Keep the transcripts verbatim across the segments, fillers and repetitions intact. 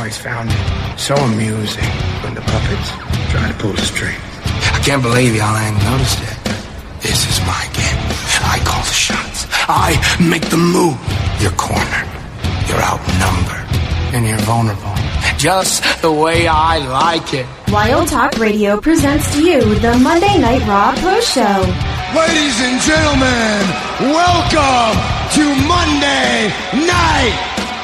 always found it so amusing when the puppets try to pull the strings. I can't believe y'all ain't noticed it. This is my game. I call the shots. I make the move. You're cornered. You're outnumbered. And you're vulnerable. Just the way I like it. Wild Talk Radio presents to you the Monday Night Raw Post Show. Ladies and gentlemen, welcome to Monday Night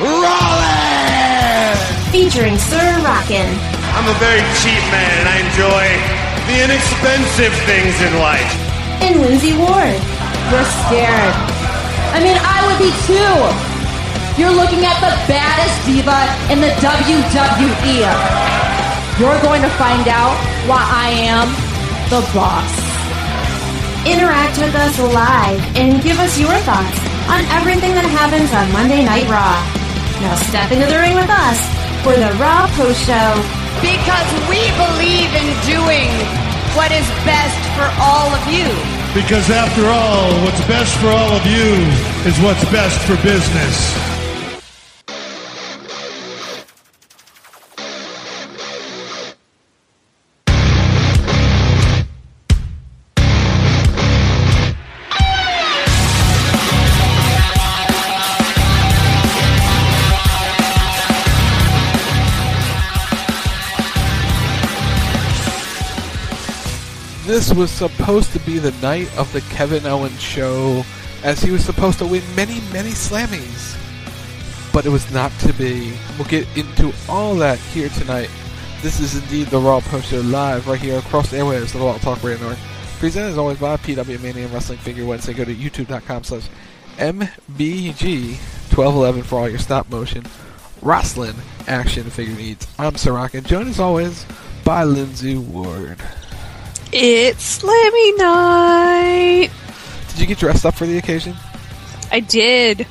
Raw. Featuring Sir Rockin'. I'm a very cheap man and I enjoy the inexpensive things in life. And Lindsay Ward. We're scared. I mean, I would be too. You're looking at the baddest diva in the W W E. You're going to find out why I am the boss. Interact with us live and give us your thoughts on everything that happens on Monday Night Raw. Now step into the ring with us for the Raw Post Show. Because we believe in doing what is best for all of you. Because after all, what's best for all of you is what's best for business. This was supposed to be the night of the Kevin Owens show, as he was supposed to win many, many Slammies. But it was not to be. We'll get into all that here tonight. This is indeed the Raw Post Show live right here across the airwaves, the Raw Talk Radio Network. Presented as always by P W Mania and Wrestling Figure Wednesday. Go to youtube.com slash MBG1211 for all your stop motion wrestling action figure needs. I'm Sir Rockin', joined as always by Lindsay Ward. It's Slammy night! Did you get dressed up for the occasion? I did.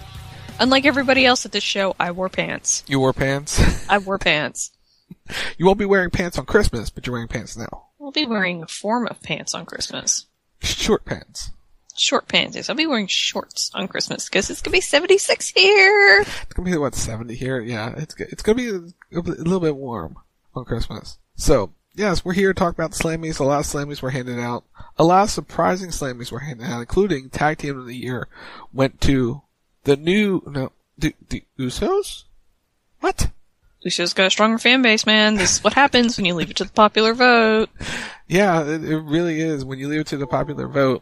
Unlike everybody else at this show, I wore pants. You wore pants? I wore pants. You won't be wearing pants on Christmas, but you're wearing pants now. I'll be wearing a form of pants on Christmas. Short pants. Short pants, yes. I'll be wearing shorts on Christmas, because it's going to be seventy-six here! It's going to be, what, seventy here? Yeah, it's, it's going to be a, a little bit warm on Christmas. So, yes, we're here to talk about the Slammies. A lot of Slammies were handed out. A lot of surprising Slammies were handed out, including Tag Team of the Year went to the new, no, the, the Usos? What? Usos got a stronger fan base, man. This is what happens when you leave it to the popular vote. Yeah, it, it really is. When you leave it to the popular vote,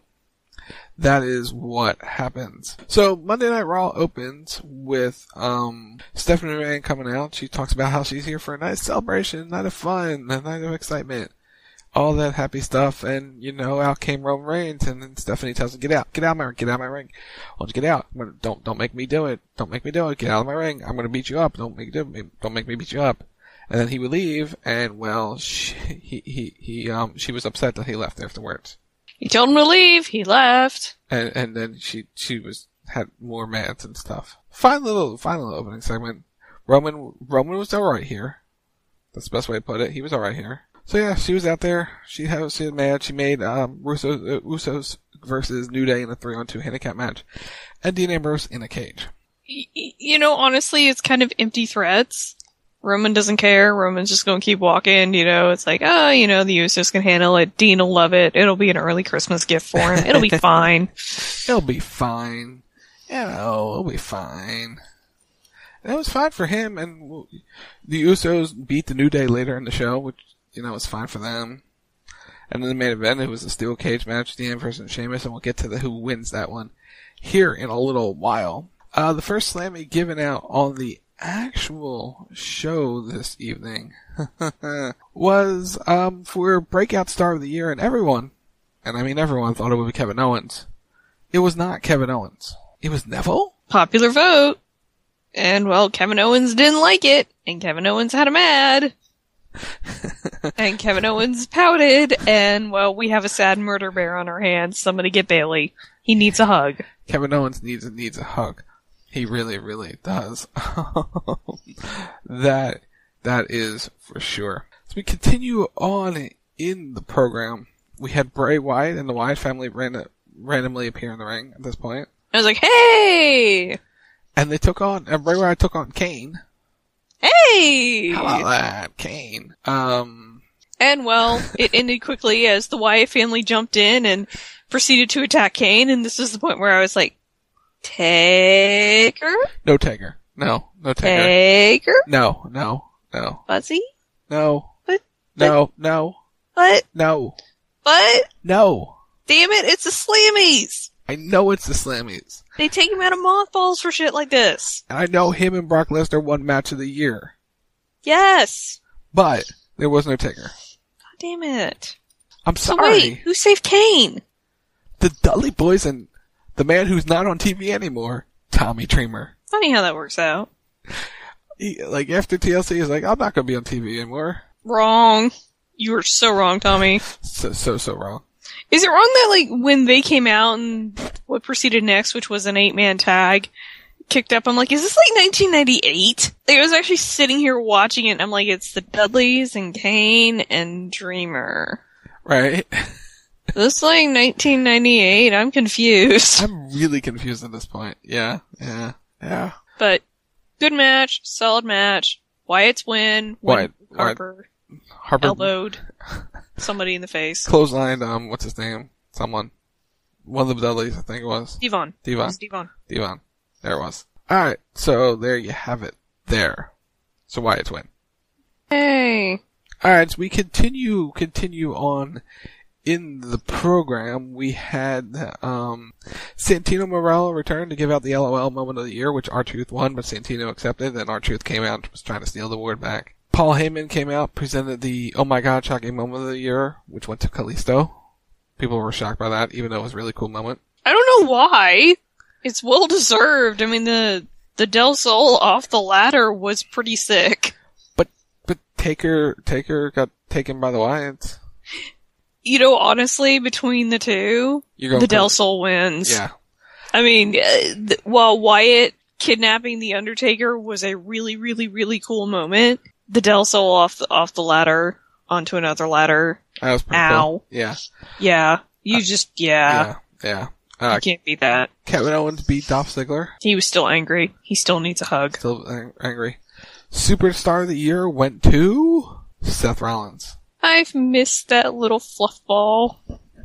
that is what happens. So, Monday Night Raw opens with, um, Stephanie McMahon coming out. She talks about how she's here for a nice celebration, a night of fun, a night of excitement. All that happy stuff, and, you know, out came Roman Reigns, and then Stephanie tells him, get out, get out of my ring, get out of my ring. Why don't you get out? Don't, don't make me do it. Don't make me do it. Get out of my ring. I'm gonna beat you up. Don't make, don't make me beat you up. And then he would leave, and, well, she, he, he, he, um, she was upset that he left afterwards. He told him to leave. He left. And, and then she, she was, had more mats and stuff. Fine little, fine little opening segment. Roman, Roman was alright here. That's the best way to put it. He was alright here. So yeah, she was out there. She had, she was mad. She made, um, Russo, uh, Usos versus New Day in a three on two handicap match. And Dean Ambrose in a cage. Y- you know, honestly, it's kind of empty threats. Roman doesn't care. Roman's just gonna keep walking, you know. It's like, oh, you know, the Usos can handle it. Dean will love it. It'll be an early Christmas gift for him. It'll be fine. It'll be fine. You know, it'll be fine. And it was fine for him, and the Usos beat the New Day later in the show, which, you know, was fine for them. And then the main event, it was a steel cage match, Dean Ambrose and Sheamus, and we'll get to the who wins that one here in a little while. Uh, the first Slammy given out on the actual show this evening was um for breakout star of the year, and everyone, and I mean everyone, thought it would be Kevin Owens. It was not Kevin Owens. It was Neville? Popular vote. And, well, Kevin Owens didn't like it, and Kevin Owens had him mad. And Kevin Owens pouted, and, well, we have a sad murder bear on our hands. Somebody get Bailey. He needs a hug. Kevin Owens needs needs a hug. He really, really does. that, that is for sure. As we continue on in the program, we had Bray Wyatt and the Wyatt family ran, randomly appear in the ring at this point. I was like, hey! And they took on, and Bray Wyatt took on Kane. Hey! How about that, Kane? Um, and well, it ended quickly as the Wyatt family jumped in and proceeded to attack Kane, and this was the point where I was like, Taker? no Taker. No, no Taker. Taker? No, no, no. Fuzzy? No. What? No, no, What? no, What? no. Damn it, it's the Slammies! I know it's the Slammies. They take him out of mothballs for shit like this. And I know him and Brock Lesnar won match of the year. Yes! But there was no Taker. God damn it. I'm So sorry. wait, who saved Kane? The Dudley Boys and the man who's not on T V anymore, Tommy Dreamer. Funny how that works out. He, like, after T L C, he's like, I'm not gonna be on T V anymore. Wrong. You were so wrong, Tommy. So, so, so wrong. Is it wrong that, like, when they came out and what proceeded next, which was an eight-man tag, kicked up, I'm like, is this like nineteen ninety-eight? Like, I was actually sitting here watching it, and I'm like, it's the Dudleys and Kane and Dreamer. Right? This is like nineteen ninety-eight. I'm confused. I'm really confused at this point. Yeah, yeah, yeah. But, good match, solid match. Wyatt's win. Wyatt, when Harper, Harper elbowed somebody in the face. clotheslined, um, what's his name? Someone. One of the Dudleys, I think it was. Devon. Devon. It was Devon. Devon. There it was. Alright, so there you have it. There. So Wyatt's win. Hey. Alright, so we continue, continue on in the program. We had, um, Santino Morello return to give out the L O L moment of the year, which R-Truth won, but Santino accepted, and R-Truth came out and was trying to steal the award back. Paul Heyman came out, presented the Oh My God shocking moment of the year, which went to Kalisto. People were shocked by that, even though it was a really cool moment. I don't know why. It's well deserved. I mean, the, the Del Sol off the ladder was pretty sick. But, but Taker, Taker got taken by the Wyatts. You know, honestly, between the two, You're going the Del Kal- Sol wins. Yeah. I mean, uh, th- while Wyatt kidnapping the Undertaker was a really, really, really cool moment, the Del Sol off the, off the ladder onto another ladder. That was pretty Ow. cool. Yeah. Yeah. You just, yeah. Yeah. Yeah. Uh, You can't beat that. Kevin Owens beat Dolph Ziggler. He was still angry. He still needs a hug. Still ang- angry. Superstar of the year went to Seth Rollins. I've missed that little fluff ball.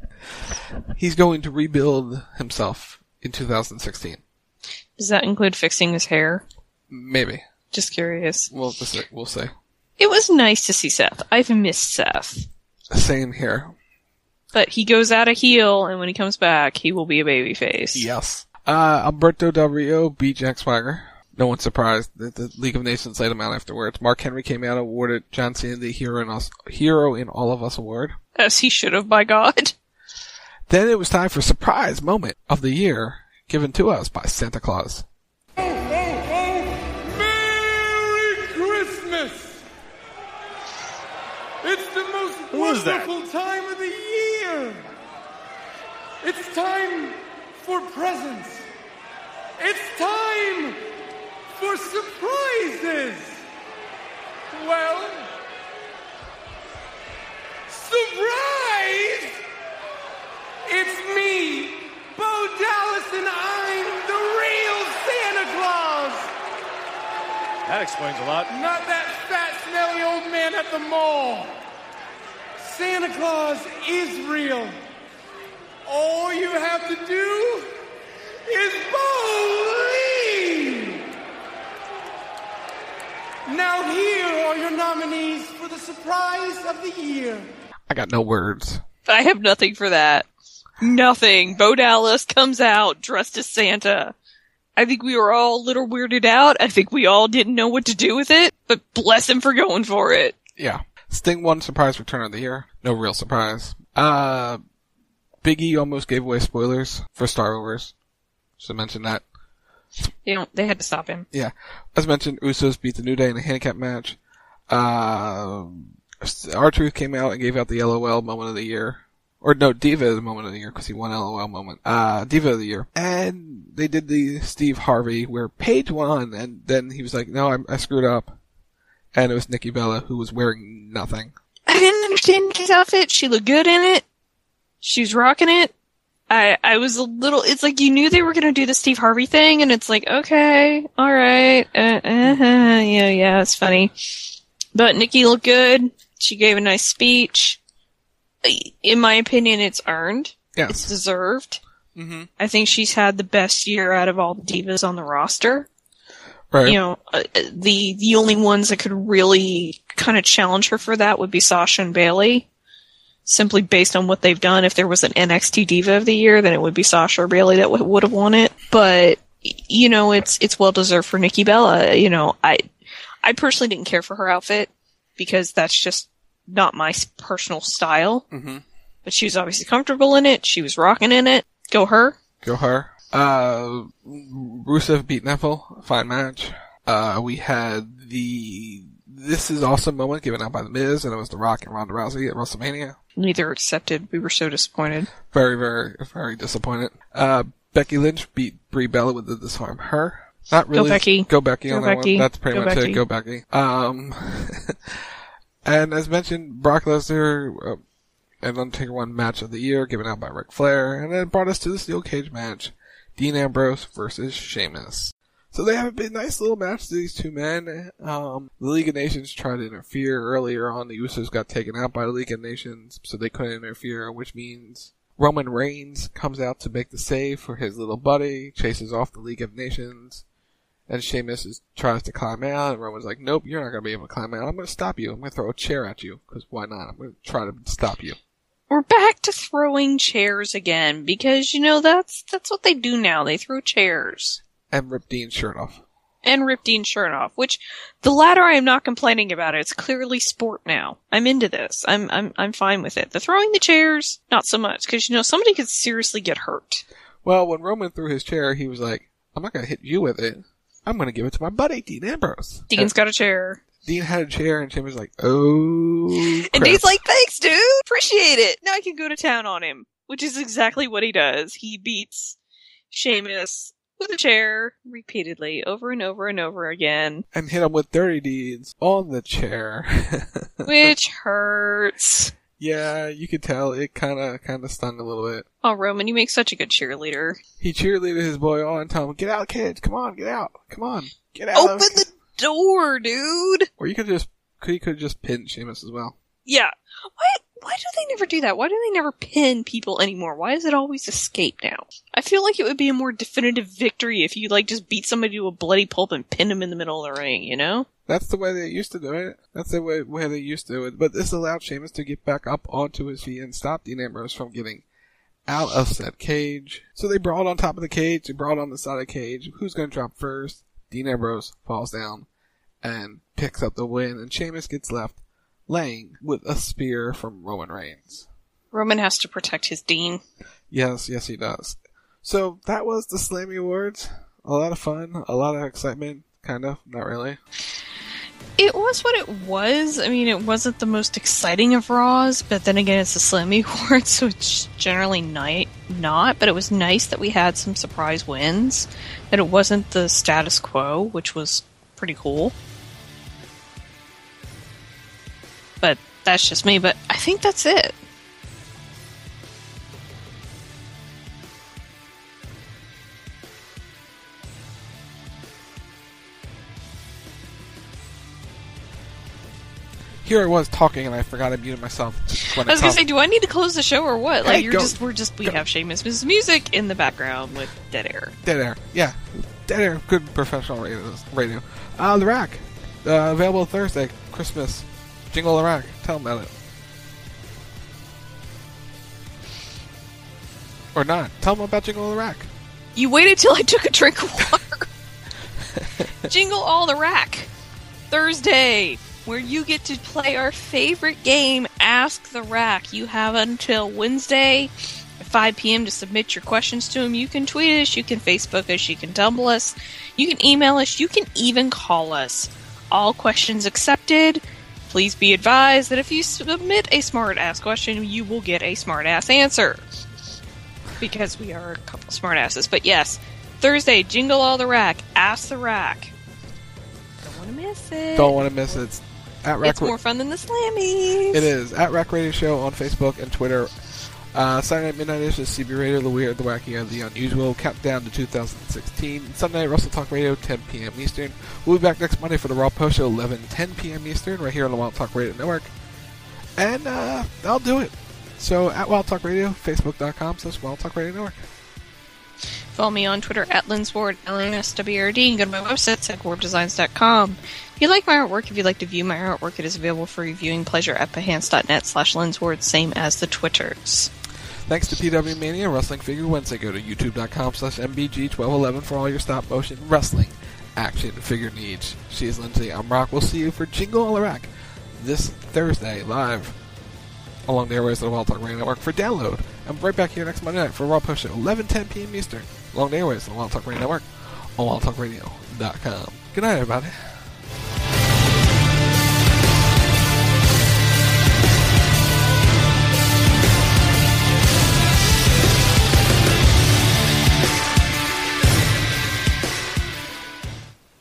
He's going to rebuild himself in two thousand sixteen. Does that include fixing his hair? Maybe. Just curious. We'll just say, we'll say. It was nice to see Seth. I've missed Seth. Same here. But he goes out a heel, and when he comes back, he will be a babyface. Yes. Uh, Alberto Del Rio beat Jack Swagger. No one's surprised that the League of Nations laid him out afterwards. Mark Henry came out and awarded John Cena the Hero in, us, Hero in All of Us award. As he should have, by God. Then it was time for surprise moment of the year, given to us by Santa Claus. Oh, oh, Merry Christmas! It's the most Who is that? wonderful time of the year! It's time for presents! It's time for surprises! Well, surprise! It's me, Bo Dallas, and I'm the real Santa Claus! That explains a lot. Not that fat, smelly old man at the mall. Santa Claus is real. All you have to do is believe. Now here are your nominees for the surprise of the year. I got no words. I have nothing for that. Nothing. Bo Dallas comes out dressed as Santa. I think we were all a little weirded out. I think we all didn't know what to do with it, but bless him for going for it. Yeah. Sting won surprise return of the year. No real surprise. Uh, Big E almost gave away spoilers for Star Wars. Should mention that. You know, they had to stop him. Yeah. As mentioned, Usos beat the New Day in a handicap match. Uh, R-Truth came out and gave out the L O L moment of the year. Or no, Diva the moment of the year, because he won L O L moment. Uh, Diva of the year. And they did the Steve Harvey, where Paige won, and then he was like, no, I, I screwed up. And it was Nikki Bella, who was wearing nothing. I didn't understand Nikki's outfit. She looked good in it. She was rocking it. I, I was a little, it's like you knew they were going to do the Steve Harvey thing, and it's like, okay, alright, uh, uh-huh, yeah, yeah, it's funny. But Nikki looked good. She gave a nice speech. In my opinion, it's earned. Yes. It's deserved. Mm-hmm. I think she's had the best year out of all the divas on the roster. Right. You know, uh, the, the only ones that could really kind of challenge her for that would be Sasha and Bayley. Simply based on what they've done. If there was an N X T Diva of the Year, then it would be Sasha or Bayley that w- would have won it. But, you know, it's it's well deserved for Nikki Bella. You know, I I personally didn't care for her outfit because that's just not my personal style. Mm-hmm. But she was obviously comfortable in it. She was rocking in it. Go her. Go her. Uh, Rusev beat Neville. Fine match. Uh, we had the This Is Awesome moment given out by The Miz, and it was The Rock and Ronda Rousey at WrestleMania. Neither accepted. We were so disappointed. Very, very, very disappointed. Uh, Becky Lynch beat Brie Bella with the Disarm Her. Not really. Go Becky. Go Becky Go on that Becky. one. That's pretty Go much Becky. it. Go Becky. Um, and as mentioned, Brock Lesnar uh, and Undertaker won Match of the Year given out by Ric Flair, and it brought us to the Steel Cage match. Dean Ambrose versus Sheamus. So they have a nice little match to these two men. Um, the League of Nations tried to interfere earlier on. The Usos got taken out by the League of Nations, so they couldn't interfere, which means Roman Reigns comes out to make the save for his little buddy, chases off the League of Nations, and Sheamus is, tries to climb out, and Roman's like, nope, you're not going to be able to climb out. I'm going to stop you. I'm going to throw a chair at you, because why not? I'm going to try to stop you. We're back to throwing chairs again, because, you know, that's that's what they do now. They throw chairs. And rip Dean's shirt off. And rip Dean's shirt off, which, the latter I am not complaining about it. It's clearly sport now. I'm into this. I'm I'm I'm fine with it. The throwing the chairs, not so much, because, you know, somebody could seriously get hurt. Well, when Roman threw his chair, he was like, I'm not going to hit you with it. I'm going to give it to my buddy, Dean Ambrose. Dean's and got a chair. Dean had a chair, and Tim was like, oh, crap. And Dean's like, thanks, dude! Appreciate it! Now I can go to town on him. Which is exactly what he does. He beats Sheamus with a chair repeatedly, over and over and over again. And hit him with dirty deeds on the chair. Which hurts. Yeah, you could tell it kind of kind of stung a little bit. Oh, Roman, you make such a good cheerleader. He cheerleaded his boy on and told him, get out, kids. Come on, get out. Come on. Get out. Open the door, dude. Or you could just, you could just pin Sheamus as well. Yeah. Why, why do they never do that? Why do they never pin people anymore? Why is it always escape now? I feel like it would be a more definitive victory if you, like, just beat somebody to a bloody pulp and pin them in the middle of the ring, you know? That's the way they used to do it. That's the way, way they used to do it. But this allowed Sheamus to get back up onto his feet and stop Dean Ambrose from getting out of said cage. So they brawled on top of the cage. They brawled on the side of the cage. Who's going to drop first? Dean Ambrose falls down and picks up the win. And Sheamus gets left laying with a spear from Roman Reigns. Roman has to protect his Dean. Yes, yes he does. So that was the Slammy Awards. A lot of fun. A lot of excitement. Kind of. Not really. It was what it was. I mean, it wasn't the most exciting of Raws, but then again, it's the Slammy Awards, so it's generally ni- not. But it was nice that we had some surprise wins, that it wasn't the status quo, which was pretty cool. But that's just me, but I think that's it. Here I was talking and I forgot I muted myself. When I was gonna say, do I need to close the show or what? Like, Hey, you're go- just, we're just, we go. have Sheamus' music in the background with Dead Air. Dead Air. Yeah. Dead Air. Good professional radio. radio. Uh, The Rack. Uh, available Thursday. Christmas. Jingle the Rack. Tell them about it. Or not. Tell them about Jingle the Rack. You waited till I took a drink of water. Jingle All the Rack. Thursday, where you get to play our favorite game, Ask the Rack. You have until Wednesday at five p.m. to submit your questions to him. You can tweet us, you can Facebook us, you can Tumble us, you can email us, you can even call us. All questions accepted. Please be advised that if you submit a smart-ass question, you will get a smart-ass answer. Because we are a couple smart-asses. But yes, Thursday, Jingle All the Rack, Ask the Rack. Don't want to miss it. Don't want to miss it. It's At Rack It's more fun than the Slammies. It is. At Rack Radio Show on Facebook and Twitter. Uh, Saturday Night Midnight Edition is C B Radio, the weird, the wacky, and the unusual. Countdown to two thousand sixteen. Sunday Night Wrestle Talk Radio, ten p.m. Eastern. We'll be back next Monday for the Raw Post Show, eleven, ten p.m. Eastern, right here on the Wild Talk Radio Network. And uh, I'll do it. So at Wild Talk Radio, Facebook.com slash Wild Talk Radio Network. Follow me on Twitter at Linsward, L N S W R D, and go to my website, seg warp designs dot com. If you like my artwork, if you'd like to view my artwork, it is available for reviewing pleasure at behance.net slash Linsward, same as the Twitters. Thanks to P W Mania Wrestling Figure Wednesday. Go to youtube.com slash MBG twelve eleven for all your stop motion wrestling action figure needs. She is Lindsay. I'm Rock. We'll see you for Jingle All Iraq this Thursday live along the airways of the Wild Talk Radio Network for download. I'm right back here next Monday night for Raw Post Show, eleven, ten p.m. Eastern, along the airways of the Wild Talk Radio Network on wild talk radio dot com. Good night, everybody.